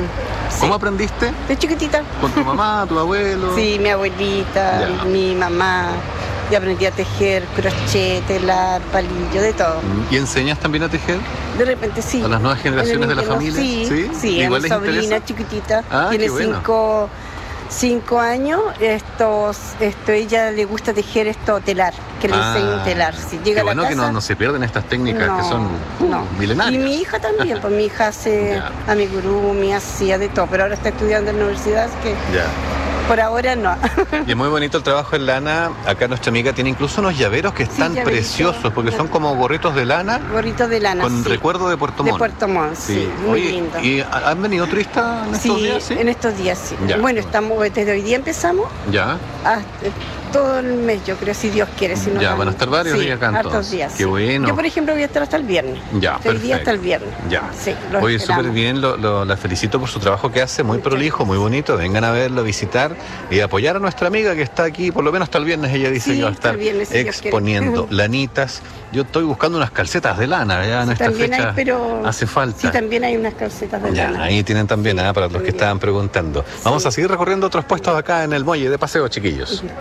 Mm, ¿Cómo sí. aprendiste? De chiquitita. ¿Con tu mamá, tu abuelo? Sí, mi abuelita, ya. mi mamá. Y aprendí a tejer, crochet, telar, palillo, de todo. ¿Y enseñas también a tejer? De repente sí. ¿A las nuevas generaciones de la familia? Sí, sí, sí, a mi sobrina chiquitita, ah, tiene bueno. cinco, cinco años, esto, esto, ella le gusta tejer esto, telar, que le ah, enseño telar. Si llega qué a la bueno casa, que no, no se pierden estas técnicas no, que son uh, no. milenarias. Y mi hija también, pues mi hija hace amigurumi, hacía de todo, pero ahora está estudiando en la universidad, así que... Ya. Por ahora no. Y es muy bonito el trabajo en lana. Acá nuestra amiga tiene incluso unos llaveros que están sí, preciosos, porque son como gorritos de lana. Gorritos de lana, Con sí. recuerdo de Puerto Montt. De Puerto Montt, sí. sí. Muy Oye, lindo. ¿Y han venido turistas en estos sí, días? Sí, en estos días, sí. Ya. Bueno, estamos, desde hoy día empezamos. Ya. Hasta todo el mes, yo creo, si Dios quiere. Si no ya, van, van a estar varios sí, días acá entonces. hartos días. Qué sí. bueno. Yo, por ejemplo, voy a estar hasta el viernes. Ya, perfecto. Hoy día hasta el viernes. Ya. Sí, Oye, súper bien, lo, lo, la felicito por su trabajo que hace, muy Muchas prolijo, gracias. Muy bonito. Vengan a verlo, a visitar y apoyar a nuestra amiga que está aquí, por lo menos hasta el viernes, ella dice sí, que va a estar viernes, si exponiendo lanitas. Yo estoy buscando unas calcetas de lana, ya en sí, esta fecha hay, pero... hace falta. Sí, también hay unas calcetas de ya, lana. ahí tienen también, sí, ¿eh? Para los también. Que estaban preguntando. Sí. Vamos a seguir recorriendo otros puestos acá en el muelle de paseo, chiquillos. Sí.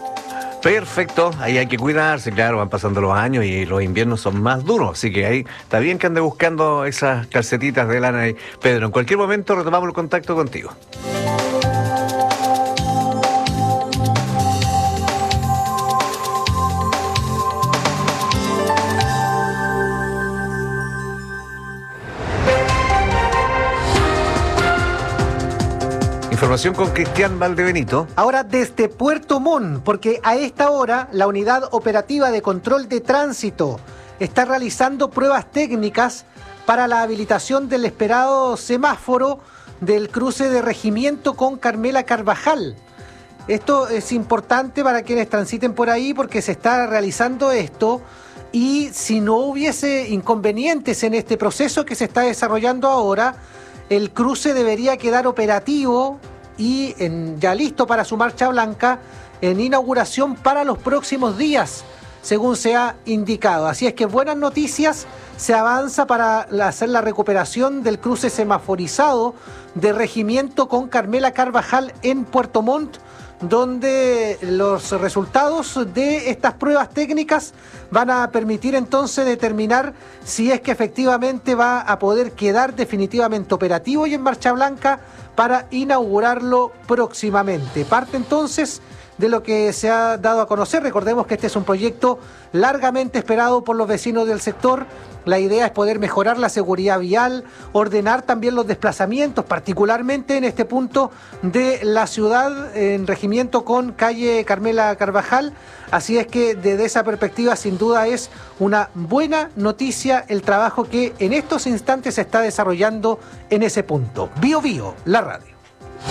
Perfecto, ahí hay que cuidarse, claro, van pasando los años y los inviernos son más duros, así que ahí está bien que ande buscando esas calcetitas de lana ahí. Pedro, en cualquier momento retomamos el contacto contigo. Información con Cristian Valdebenito. Ahora desde Puerto Montt, porque a esta hora la Unidad Operativa de Control de Tránsito está realizando pruebas técnicas para la habilitación del esperado semáforo del cruce de Regimiento con Carmela Carvajal. Esto es importante para quienes transiten por ahí porque se está realizando esto y si no hubiese inconvenientes en este proceso que se está desarrollando ahora, el cruce debería quedar operativo y en, ya listo para su marcha blanca en inauguración para los próximos días, según se ha indicado. Así es que buenas noticias, se avanza para hacer la recuperación del cruce semaforizado de Regimiento con Carmela Carvajal en Puerto Montt, donde los resultados de estas pruebas técnicas van a permitir entonces determinar si es que efectivamente va a poder quedar definitivamente operativo y en marcha blanca para inaugurarlo próximamente. Parte entonces de lo que se ha dado a conocer. Recordemos que este es un proyecto largamente esperado por los vecinos del sector. La idea es poder mejorar la seguridad vial, ordenar también los desplazamientos, particularmente en este punto de la ciudad, en Regimiento con calle Carmela Carvajal. Así es que desde esa perspectiva, sin duda, es una buena noticia el trabajo que en estos instantes se está desarrollando en ese punto. Bio Bio, la radio.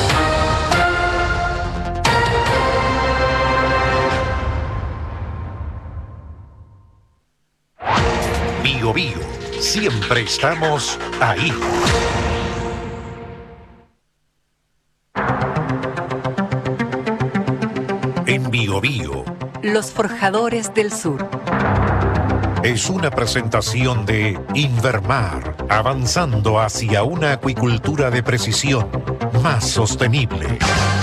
Bio Bio, siempre estamos ahí. En Bio Bio, Los Forjadores del Sur. Es una presentación de Invermar, avanzando hacia una acuicultura de precisión más sostenible.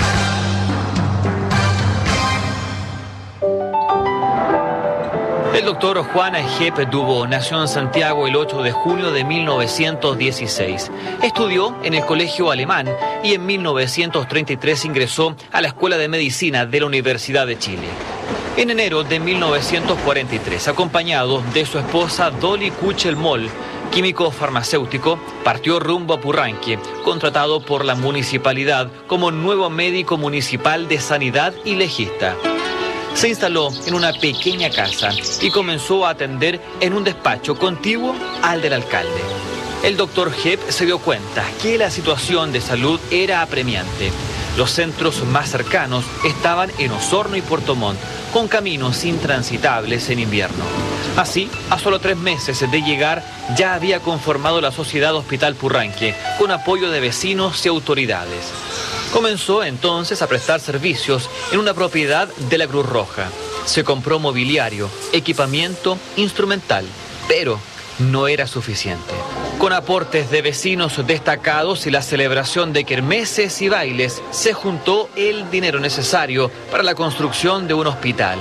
El doctor Juan Gep Dubó nació en Santiago el ocho de junio de mil novecientos dieciséis. Estudió en el Colegio Alemán y en mil novecientos treinta y tres ingresó a la Escuela de Medicina de la Universidad de Chile. En enero de mil novecientos cuarenta y tres, acompañado de su esposa Dolly Kuchel-Moll, químico farmacéutico, partió rumbo a Purranque, contratado por la municipalidad como nuevo médico municipal de sanidad y legista. Se instaló en una pequeña casa y comenzó a atender en un despacho contiguo al del alcalde. El doctor Gep se dio cuenta que la situación de salud era apremiante. Los centros más cercanos estaban en Osorno y Puerto Montt, con caminos intransitables en invierno. Así, a solo tres meses de llegar, ya había conformado la Sociedad Hospital Purranque, con apoyo de vecinos y autoridades. Comenzó entonces a prestar servicios en una propiedad de la Cruz Roja. Se compró mobiliario, equipamiento, instrumental, pero no era suficiente. Con aportes de vecinos destacados y la celebración de kermeses y bailes, se juntó el dinero necesario para la construcción de un hospital.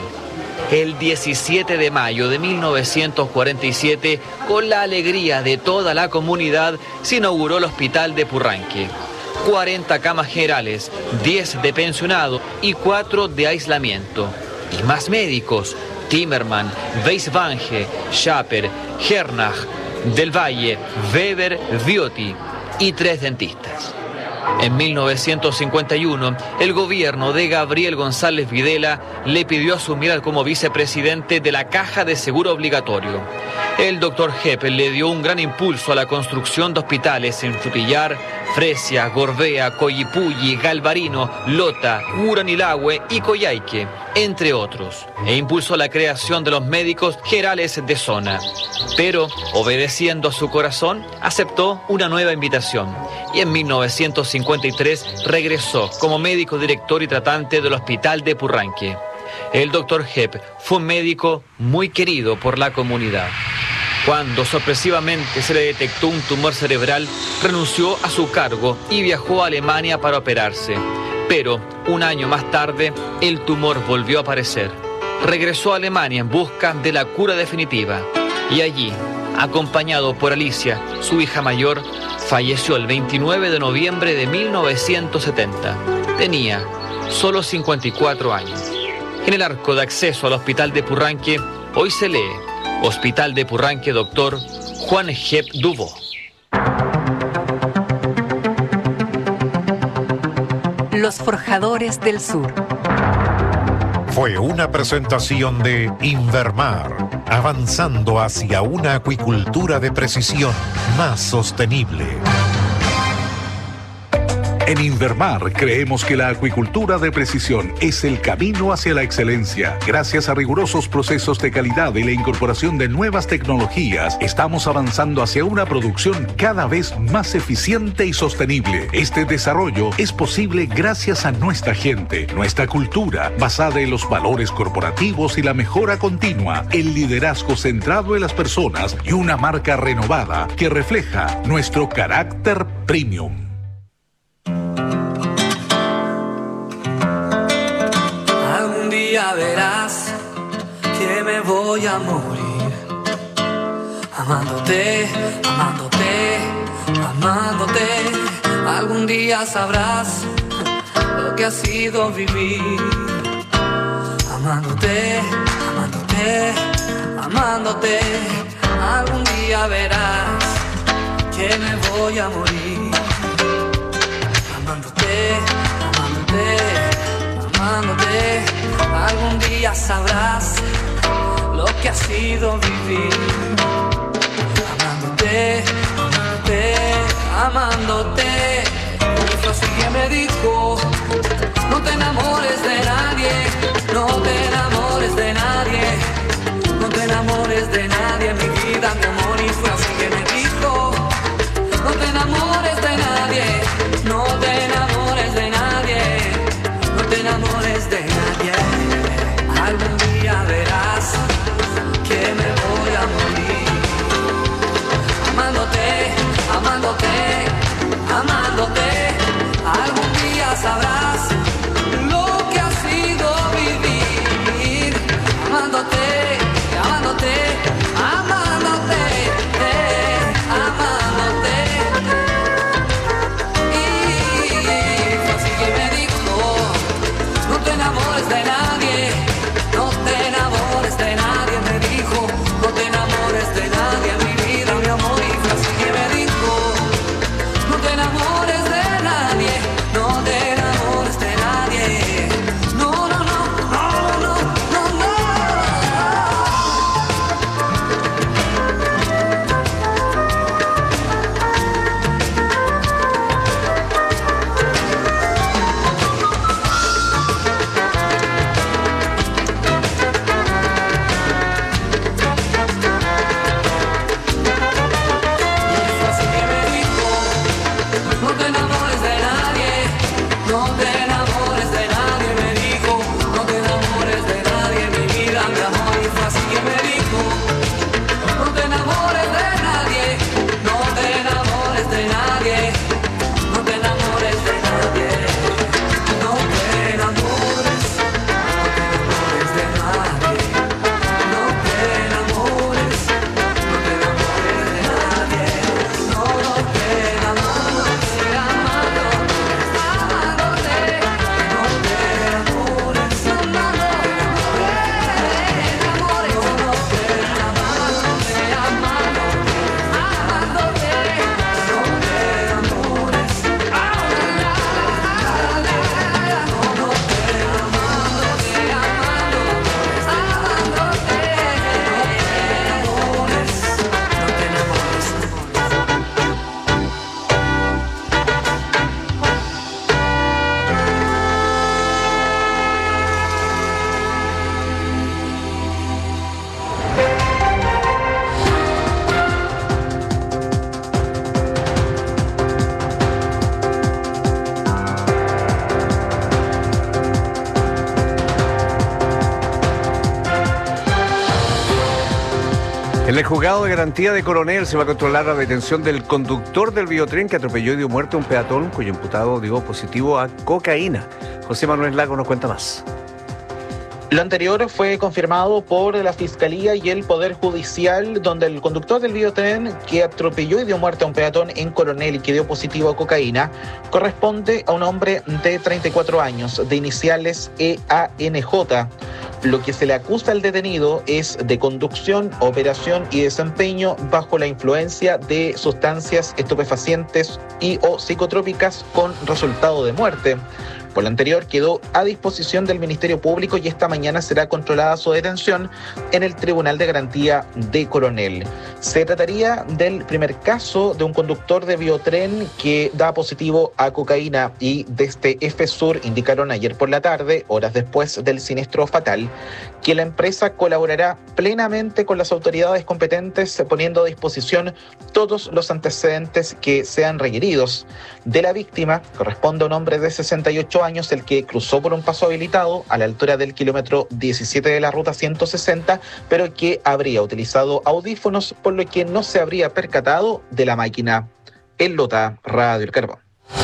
El diecisiete de mayo de mil novecientos cuarenta y siete, con la alegría de toda la comunidad, se inauguró el Hospital de Purranque. cuarenta camas generales, diez de pensionado y cuatro de aislamiento. Y más médicos: Timmerman, Weisbange, Schaper, Hernach, Del Valle, Weber, Viotti y tres dentistas. En mil novecientos cincuenta y uno, el gobierno de Gabriel González Videla le pidió asumir como vicepresidente de la Caja de Seguro Obligatorio. El doctor Gep le dio un gran impulso a la construcción de hospitales en Frutillar, Fresia, Gorbea, Coyipulli, Galvarino, Lota, Uranilahue y Coyhaique, entre otros, e impulsó la creación de los médicos generales de zona. Pero, obedeciendo a su corazón, aceptó una nueva invitación y en mil novecientos cincuenta y tres regresó como médico director y tratante del Hospital de Purranque. El doctor Gep fue un médico muy querido por la comunidad. Cuando sorpresivamente se le detectó un tumor cerebral, renunció a su cargo y viajó a Alemania para operarse. Pero un año más tarde, el tumor volvió a aparecer. Regresó a Alemania en busca de la cura definitiva. Y allí, acompañado por Alicia, su hija mayor, falleció el veintinueve de noviembre de mil novecientos setenta. Tenía solo cincuenta y cuatro años. En el arco de acceso al Hospital de Purranque, hoy se lee: Hospital de Purranque, doctor Juan Gep Dubó. Los Forjadores del Sur. Fue una presentación de Invermar, avanzando hacia una acuicultura de precisión más sostenible. En Invermar creemos que la acuicultura de precisión es el camino hacia la excelencia. Gracias a rigurosos procesos de calidad y la incorporación de nuevas tecnologías, estamos avanzando hacia una producción cada vez más eficiente y sostenible. Este desarrollo es posible gracias a nuestra gente, nuestra cultura, basada en los valores corporativos y la mejora continua, el liderazgo centrado en las personas y una marca renovada que refleja nuestro carácter premium. Ya verás que me voy a morir amándote, amándote, amándote. Algún día sabrás lo que ha sido vivir amándote, amándote, amándote. Algún día verás que me voy a morir amándote, amándote, amándote. Algún día sabrás lo que ha sido vivir amándote, amándote, amándote. Mi frase que me dijo: no te enamores de nadie, no te enamores de nadie, no te enamores de nadie, mi vida, mi amor. Y fue así que me dijo: no te enamores de nadie, no te enamores de nadie, no te enamores de nadie. Algún día verás que me voy a morir amándote, amándote, amándote. Algún día sabrás lo que ha sido vivir amándote, amándote, amándote, amándote. Y fue así que me dijo: no te enamores de nadie, no te enamores de nadie, me dijo. No te enamores de nadie, mi vida, mi amor. Y fue así que me dijo: no te enamores de nadie, no te enamores de nadie. No, no, no, no, no, no, no. En el juzgado de garantía de Coronel se va a controlar la detención del conductor del biotren que atropelló y dio muerte a un peatón cuyo imputado dio positivo a cocaína. José Manuel Lago nos cuenta más. Lo anterior fue confirmado por la Fiscalía y el Poder Judicial, donde el conductor del biotren que atropelló y dio muerte a un peatón en Coronel y que dio positivo a cocaína corresponde a un hombre de treinta y cuatro años, de iniciales E A N J. Lo que se le acusa al detenido es de conducción, operación y desempeño bajo la influencia de sustancias estupefacientes y o psicotrópicas con resultado de muerte. Por lo anterior, quedó a disposición del Ministerio Público y esta mañana será controlada su detención en el Tribunal de Garantía de Coronel. Se trataría del primer caso de un conductor de biotren que da positivo a cocaína y desde EFESUR indicaron ayer por la tarde, horas después del siniestro fatal, que la empresa colaborará plenamente con las autoridades competentes poniendo a disposición todos los antecedentes que sean requeridos. De la víctima corresponde a un hombre de sesenta y ocho años, el que cruzó por un paso habilitado a la altura del kilómetro diecisiete de la ruta ciento sesenta, pero que habría utilizado audífonos, por lo que no se habría percatado de la máquina. En Lota, Radio El Carbón.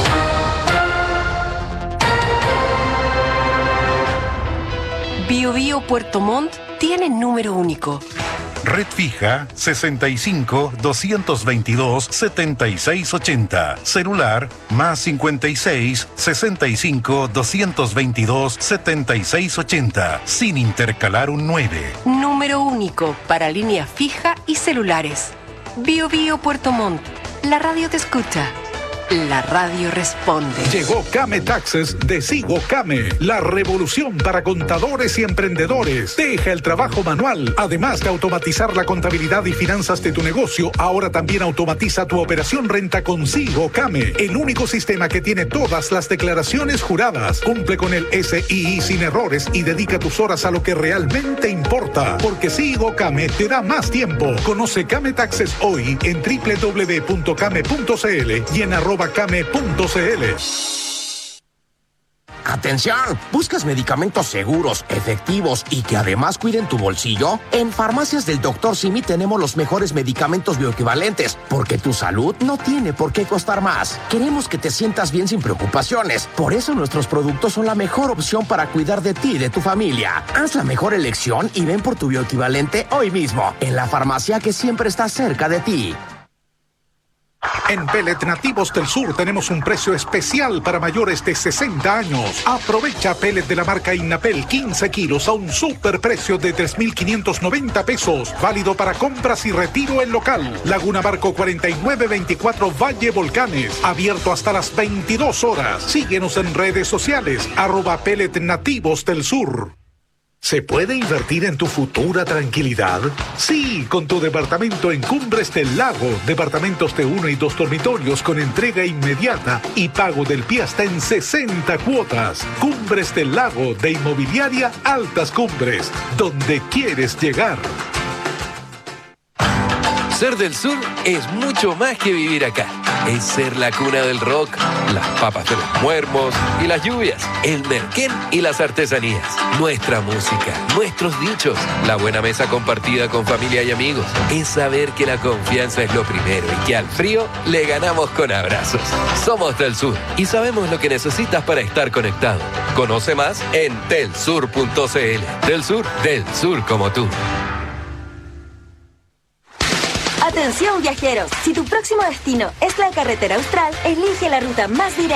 Bio Bio Puerto Montt tiene número único. Red fija sesenta y cinco, doscientos veintidós, setenta y seis ochenta. Celular más cincuenta y seis, sesenta y cinco, doscientos veintidós, setenta y seis ochenta. Sin intercalar un nueve. Número único para línea fija y celulares. Bio Bio Puerto Montt. La radio te escucha. La radio responde. Llegó Came Taxes de Sigo Came, la revolución para contadores y emprendedores. Deja el trabajo manual. Además de automatizar la contabilidad y finanzas de tu negocio, ahora también automatiza tu operación renta con Sigo Came, el único sistema que tiene todas las declaraciones juradas. Cumple con el S I I sin errores y dedica tus horas a lo que realmente importa. Porque Sigo Came te da más tiempo. Conoce Came Taxes hoy en doble u doble u doble u punto came punto c l y en arroba came punto c l. Atención, ¿buscas medicamentos seguros, efectivos y que además cuiden tu bolsillo? En Farmacias del doctor Simi tenemos los mejores medicamentos bioequivalentes, porque tu salud no tiene por qué costar más. Queremos que te sientas bien sin preocupaciones, por eso nuestros productos son la mejor opción para cuidar de ti y de tu familia. Haz la mejor elección y ven por tu bioequivalente hoy mismo, en la farmacia que siempre está cerca de ti. En Pellet Nativos del Sur tenemos un precio especial para mayores de sesenta años. Aprovecha pellet de la marca Innapel quince kilos a un superprecio de tres mil quinientos noventa pesos. Válido para compras y retiro en local. Laguna Barco cuarenta y nueve veinticuatro Valle Volcanes. Abierto hasta las veintidós horas. Síguenos en redes sociales. Arroba Pellet Nativos del Sur. ¿Se puede invertir en tu futura tranquilidad? Sí, con tu departamento en Cumbres del Lago. Departamentos de uno y dos dormitorios con entrega inmediata y pago del pie hasta en sesenta cuotas. Cumbres del Lago de Inmobiliaria Altas Cumbres, donde quieres llegar. Ser del sur es mucho más que vivir acá. Es ser la cuna del rock, las papas de los muermos y las lluvias, el merquén y las artesanías, nuestra música, nuestros dichos, la buena mesa compartida con familia y amigos. Es saber que la confianza es lo primero y que al frío le ganamos con abrazos. Somos del sur y sabemos lo que necesitas para estar conectado. Conoce más en telsur punto c l. Del sur, del sur como tú. Atención viajeros, si tu próximo destino es la carretera austral, elige la ruta más directa.